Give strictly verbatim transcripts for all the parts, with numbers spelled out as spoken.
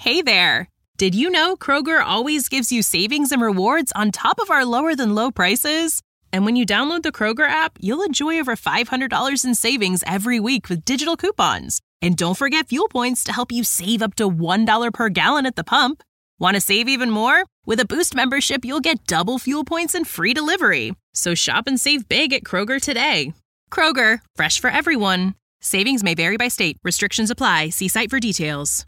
Hey there! Did you know Kroger always gives you savings and rewards on top of our lower-than-low prices? And when you download the Kroger app, you'll enjoy over five hundred dollars in savings every week with digital coupons. And don't forget fuel points to help you save up to one dollar per gallon at the pump. Want to save even more? With a Boost membership, you'll get double fuel points and free delivery. So shop and save big at Kroger today. Kroger, fresh for everyone. Savings may vary by state. Restrictions apply. See site for details.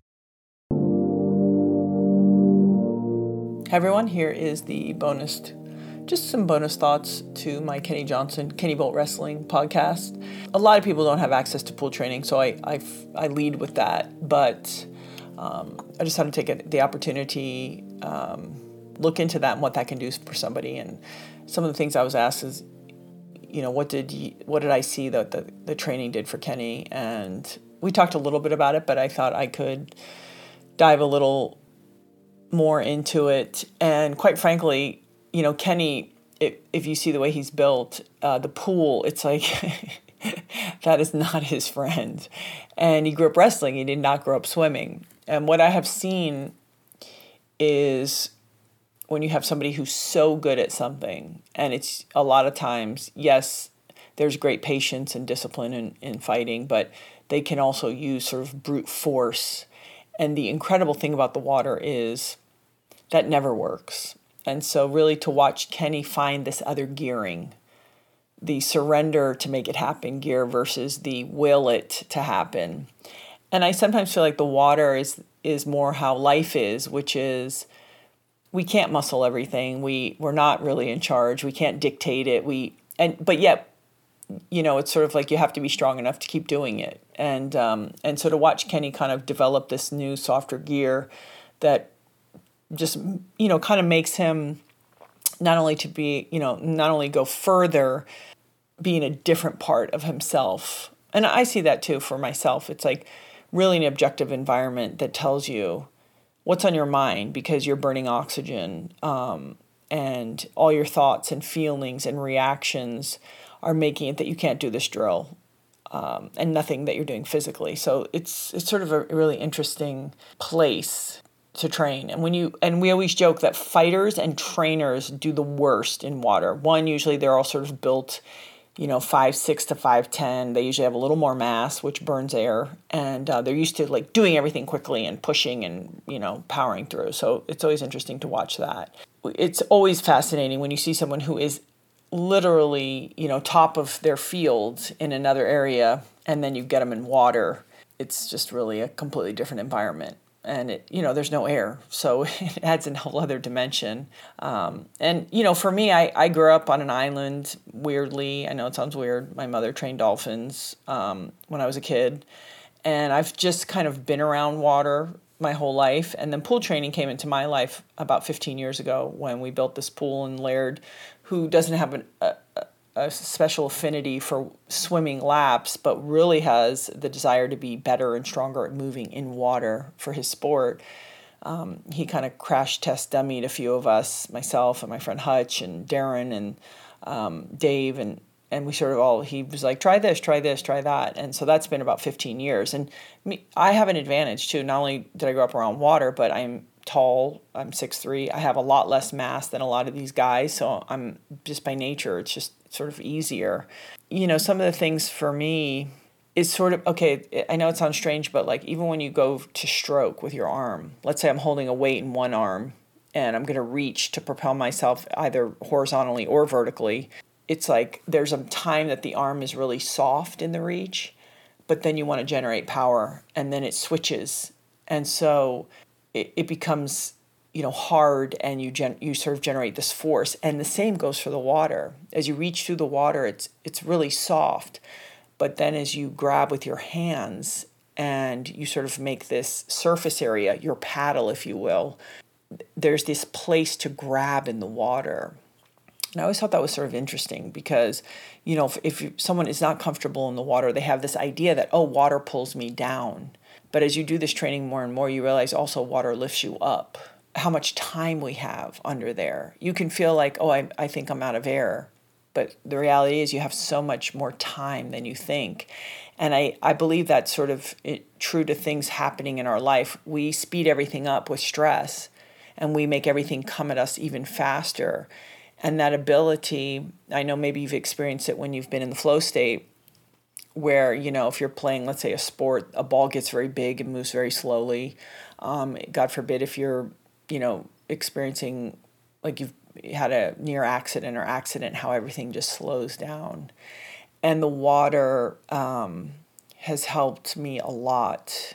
Hey everyone, here is the bonus, just some bonus thoughts to my Kenny Johnson, Kenny Bolt Wrestling podcast. A lot of people don't have access to pool training, so I I, I lead with that. But um, I just had to take it, the opportunity, um, look into that and what that can do for somebody. And some of the things I was asked is, you know, what did you, what did I see that the, the training did for Kenny? And we talked a little bit about it, but I thought I could dive a little more into it. And quite frankly, you know, Kenny, if, if you see the way he's built, uh, the pool, it's like that is not his friend. And he grew up wrestling. He did not grow up swimming. And what I have seen is when you have somebody who's so good at something, and it's a lot of times, yes, there's great patience and discipline in, in fighting, but they can also use sort of brute force. And the incredible thing about the water is that never works. And so really to watch Kenny find this other gearing, the surrender to make it happen gear versus the will it to happen. And I sometimes feel like the water is is more how life is, which is we can't muscle everything. We we're not really in charge. We can't dictate it. We and but yet, you know, it's sort of like you have to be strong enough to keep doing it. And um, and so to watch Kenny kind of develop this new softer gear that just, you know, kind of makes him not only to be, you know, not only go further, being a different part of himself. And I see that too for myself. It's like really an objective environment that tells you what's on your mind because you're burning oxygen, um, and all your thoughts and feelings and reactions are making it that you can't do this drill, um, and nothing that you're doing physically. So it's it's sort of a really interesting place to train. And when you and we always joke that fighters and trainers do the worst in water. One, usually they're all sort of built, you know, five six to five ten. They usually have a little more mass, which burns air, and uh, they're used to like doing everything quickly and pushing and, you know, powering through. So it's always interesting to watch that. It's always fascinating when you see someone who is literally, you know, top of their field in another area, and then you get them in water. It's just really a completely different environment. And, it, you know, there's no air, so it adds a whole other dimension. Um, and, you know, for me, I, I grew up on an island, weirdly. I know it sounds weird. My mother trained dolphins um, when I was a kid. And I've just kind of been around water my whole life. And then pool training came into my life about fifteen years ago when we built this pool in Laird, who doesn't have an, a, a special affinity for swimming laps, but really has the desire to be better and stronger at moving in water for his sport. Um, he kind of crash test dummied a few of us, myself and my friend Hutch and Darren and um, Dave, and and we sort of all, he was like, try this, try this, try that. And so that's been about fifteen years. And me, I have an advantage too. Not only did I grow up around water, but I'm tall, I'm six three. I have a lot less mass than a lot of these guys. So I'm just by nature, it's just sort of easier. You know, some of the things for me is sort of, okay, I know it sounds strange, but like even when you go to stroke with your arm, let's say I'm holding a weight in one arm and I'm going to reach to propel myself either horizontally or vertically. It's like there's a time that the arm is really soft in the reach, but then you want to generate power and then it switches. And so it, it becomes, you know, hard, and you gen- you sort of generate this force. And the same goes for the water. As you reach through the water, it's it's really soft. But then as you grab with your hands and you sort of make this surface area, your paddle, if you will, there's this place to grab in the water. And I always thought that was sort of interesting because, you know, if, if you, someone is not comfortable in the water, they have this idea that, oh, water pulls me down. But as you do this training more and more, you realize also water lifts you up. How much time we have under there. You can feel like, oh, I, I think I'm out of air. But the reality is you have so much more time than you think. And I, I believe that's sort of it, true to things happening in our life. We speed everything up with stress, and we make everything come at us even faster. And that ability, I know maybe you've experienced it when you've been in the flow state, where, you know, if you're playing, let's say, a sport, a ball gets very big and moves very slowly. Um, God forbid if you're, you know, experiencing, like you've had a near accident or accident, how everything just slows down. And the water um, has helped me a lot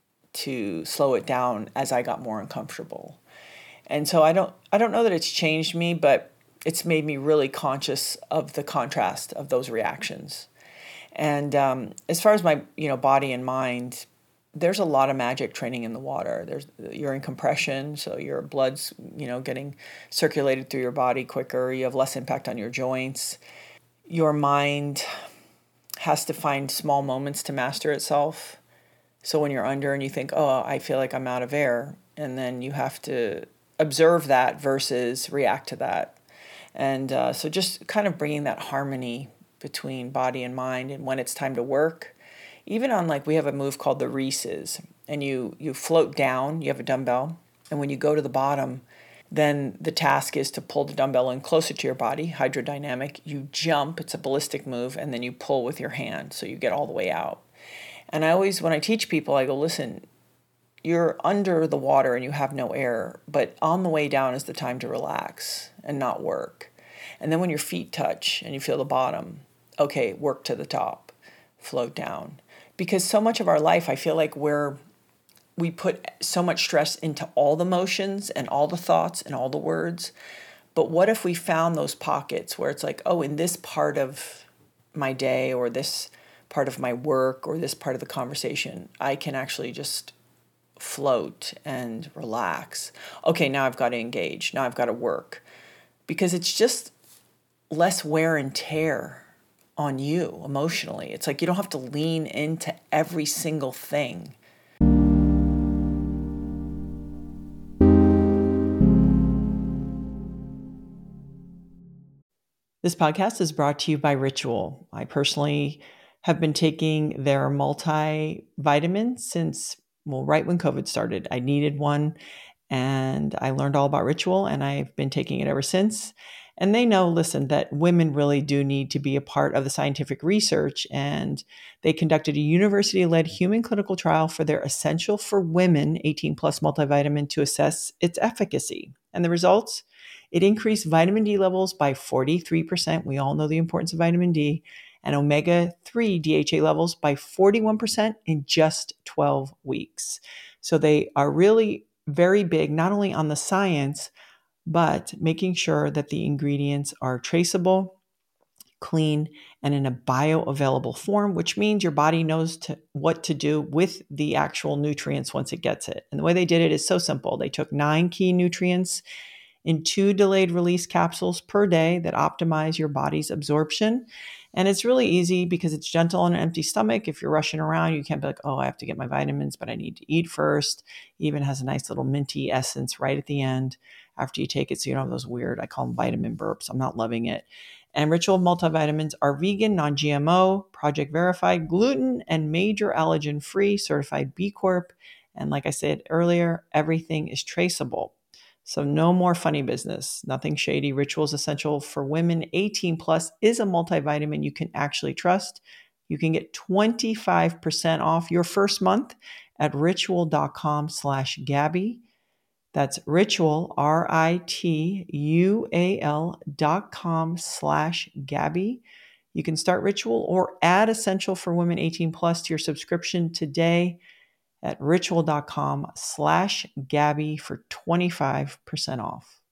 to slow it down as I got more uncomfortable. And so I don't, I don't know that it's changed me, but it's made me really conscious of the contrast of those reactions. And um, as far as my, you know, body and mind, there's a lot of magic training in the water. There's you're in compression, so your blood's, you know, getting circulated through your body quicker. You have less impact on your joints. Your mind has to find small moments to master itself. So when you're under and you think, oh, I feel like I'm out of air, and then you have to observe that versus react to that. And uh, so just kind of bringing that harmony between body and mind, and when it's time to work. Even on, like, we have a move called the Reeses, and you you float down, you have a dumbbell, and when you go to the bottom, then the task is to pull the dumbbell in closer to your body, hydrodynamic. You jump, it's a ballistic move, and then you pull with your hand, so you get all the way out. And I always, when I teach people, I go, listen, you're under the water and you have no air, but on the way down is the time to relax and not work. And then when your feet touch and you feel the bottom, okay, work to the top, float down. Because so much of our life, I feel like we're, we put so much stress into all the motions and all the thoughts and all the words. But what if we found those pockets where it's like, oh, in this part of my day or this part of my work or this part of the conversation, I can actually just float and relax. Okay, now I've got to engage. Now I've got to work. Because it's just less wear and tear on you emotionally. It's like you don't have to lean into every single thing. This podcast is brought to you by Ritual. I personally have been taking their multivitamin since, well, right when COVID started. I needed one, and I learned all about Ritual, and I've been taking it ever since. And they know, listen, that women really do need to be a part of the scientific research. And they conducted a university-led human clinical trial for their Essential for Women eighteen plus multivitamin to assess its efficacy. And the results? It increased vitamin D levels by forty-three percent. We all know the importance of vitamin D. And omega three D H A levels by forty-one percent in just twelve weeks. So they are really very big, not only on the science, but making sure that the ingredients are traceable, clean, and in a bioavailable form, which means your body knows to, what to do with the actual nutrients once it gets it. And the way they did it is so simple. They took nine key nutrients in two delayed release capsules per day that optimize your body's absorption. And it's really easy because it's gentle on an empty stomach. If you're rushing around, you can't be like, oh, I have to get my vitamins, but I need to eat first. It even has a nice little minty essence right at the end after you take it, so you don't have those weird, I call them vitamin burps. I'm not loving it. And Ritual multivitamins are vegan, non-G M O, project verified, gluten and major allergen free, certified B Corp. And like I said earlier, everything is traceable. So no more funny business, nothing shady. Ritual's Essential for Women eighteen plus is a multivitamin you can actually trust. You can get twenty-five percent off your first month at ritual.com slash Gabby. That's Ritual, R I T U A L dot com slash Gabby. You can start Ritual or add Essential for Women eighteen plus to your subscription today at ritual.com slash Gabby for twenty-five percent off.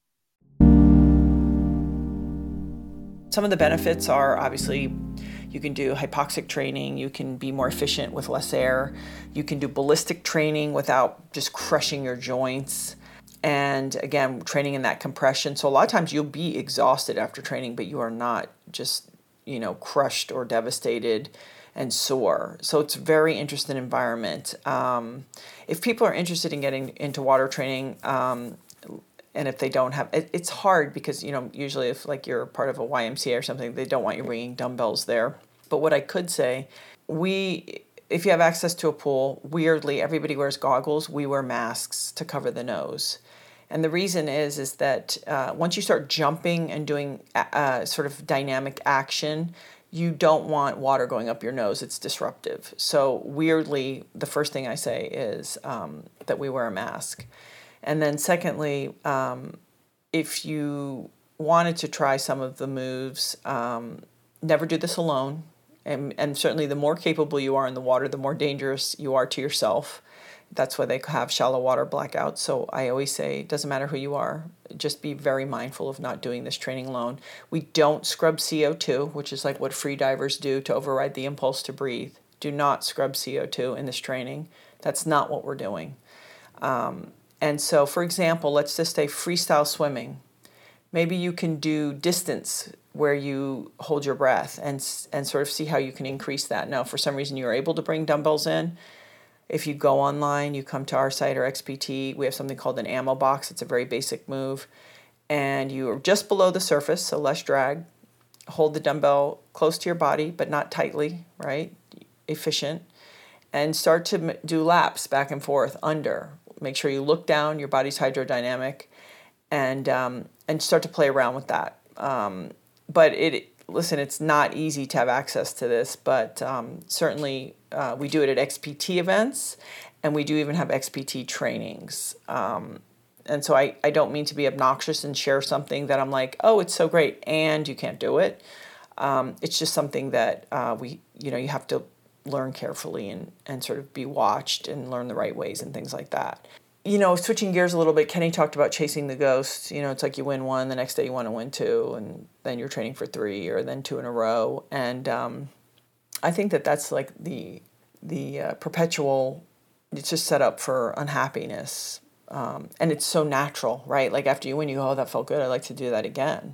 Some of the benefits are obviously you can do hypoxic training, you can be more efficient with less air, you can do ballistic training without just crushing your joints. And again, training in that compression. So a lot of times you'll be exhausted after training, but you are not just, you know, crushed or devastated and sore. So it's a very interesting environment. Um, if people are interested in getting into water training, um, and if they don't have, it, it's hard because, you know, usually if like you're part of a Y M C A or something, they don't want you bringing dumbbells there. But what I could say we, if you have access to a pool, weirdly, everybody wears goggles. We wear masks to cover the nose. And the reason is, is that uh, once you start jumping and doing uh, sort of dynamic action, you don't want water going up your nose. It's disruptive. So weirdly, the first thing I say is um, that we wear a mask. And then secondly, um, if you wanted to try some of the moves, um, never do this alone. And, and certainly the more capable you are in the water, the more dangerous you are to yourself. That's why they have shallow water blackouts. So I always say, it doesn't matter who you are, just be very mindful of not doing this training alone. We don't scrub C O two, which is like what free divers do to override the impulse to breathe. Do not scrub C O two in this training. That's not what we're doing. Um, and so, for example, let's just say freestyle swimming. Maybe you can do distance where you hold your breath and and sort of see how you can increase that. Now, for some reason, you're able to bring dumbbells in. If you go online, you come to our site or X P T, we have something called an ammo box. It's a very basic move. And you are just below the surface, so less drag. Hold the dumbbell close to your body, but not tightly, right? Efficient. And start to do laps back and forth under. Make sure you look down, your body's hydrodynamic, and um, and start to play around with that. Um, but it listen, it's not easy to have access to this, but um, certainly uh, we do it at X P T events, and we do even have X P T trainings. Um, and so I, I don't mean to be obnoxious and share something that I'm like, oh, it's so great, and you can't do it. Um, it's just something that uh, we, you know, you have to learn carefully and, and sort of be watched and learn the right ways and things like that. You know, switching gears a little bit, Kenny talked about chasing the ghost. You know, it's like you win one, the next day you want to win two, and then you're training for three, or then two in a row. And um, I think that that's like the the uh, perpetual. It's just set up for unhappiness, um, and it's so natural, right? Like after you win, you go, "Oh, that felt good. I'd like to do that again."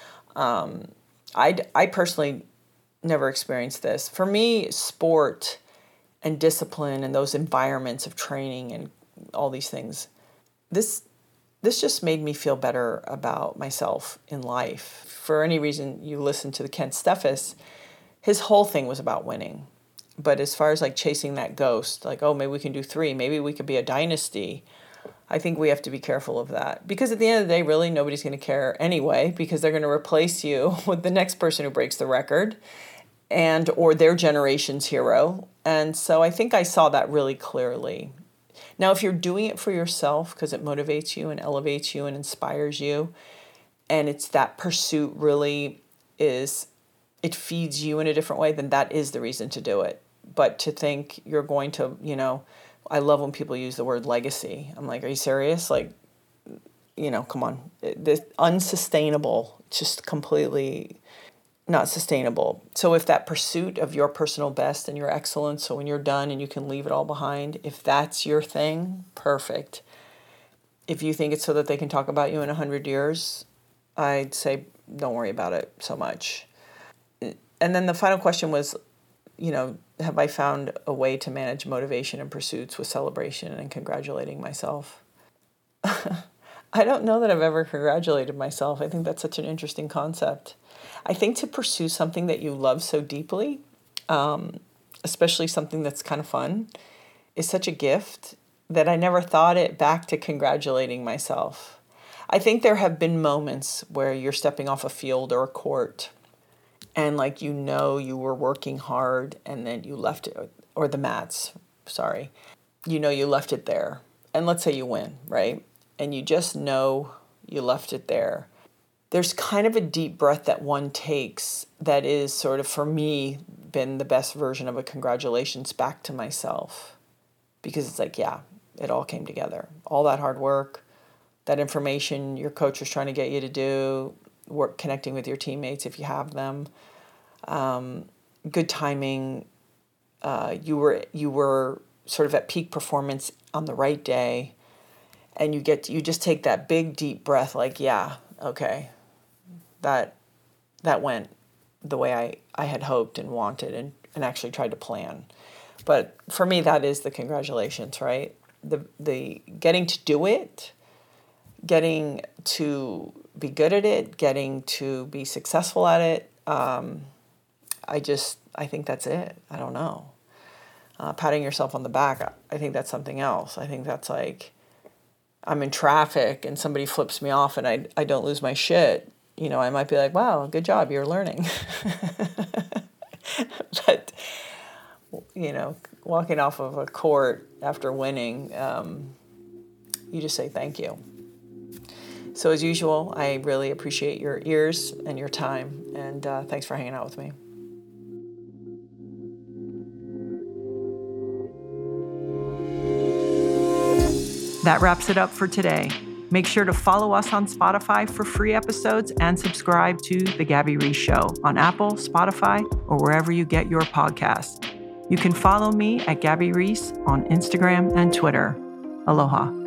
Um, I I personally never experienced this. For me, sport and discipline and those environments of training and all these things, this this just made me feel better about myself in life. For any reason you listen to the Kent Steffes, his whole thing was about winning. But as far as like chasing that ghost, like, oh, maybe we can do three, maybe we could be a dynasty, I think we have to be careful of that. Because at the end of the day, really, nobody's going to care anyway, because they're going to replace you with the next person who breaks the record and or their generation's hero. And so I think I saw that really clearly. Now, if you're doing it for yourself because it motivates you and elevates you and inspires you, and it's that pursuit really is, it feeds you in a different way, then that is the reason to do it. But to think you're going to, you know, I love when people use the word legacy. I'm like, are you serious? Like, you know, come on. This unsustainable, just completely not sustainable. So if that pursuit of your personal best and your excellence, so when you're done and you can leave it all behind, if that's your thing, perfect. If you think it's so that they can talk about you in a hundred years, I'd say don't worry about it so much. And then the final question was, you know, have I found a way to manage motivation and pursuits with celebration and congratulating myself? I don't know that I've ever congratulated myself. I think that's such an interesting concept. I think to pursue something that you love so deeply, um, especially something that's kind of fun, is such a gift that I never thought it back to congratulating myself. I think there have been moments where you're stepping off a field or a court and like, you know, you were working hard and then you left it, or the mats, sorry, you know, you left it there. And let's say you win, right? And you just know you left it there. There's kind of a deep breath that one takes that is sort of, for me, been the best version of a congratulations back to myself. Because it's like, yeah, it all came together. All that hard work, that information your coach was trying to get you to do, work connecting with your teammates if you have them, um, good timing. Uh, you were you were sort of at peak performance on the right day. And you get you just take that big deep breath, like, yeah, okay, that that went the way I, I had hoped and wanted and, and actually tried to plan. But for me, that is the congratulations, right? The the getting to do it, getting to be good at it, getting to be successful at it. Um, I just, I think that's it. I don't know. Uh, patting yourself on the back, I think that's something else. I think that's like, I'm in traffic and somebody flips me off and I, I don't lose my shit. You know, I might be like, wow, good job, you're learning. But, you know, walking off of a court after winning, um, you just say thank you. So as usual, I really appreciate your ears and your time, and uh, thanks for hanging out with me. That wraps it up for today. Make sure to follow us on Spotify for free episodes and subscribe to The Gabby Reece Show on Apple, Spotify, or wherever you get your podcasts. You can follow me at Gabby Reece on Instagram and Twitter. Aloha.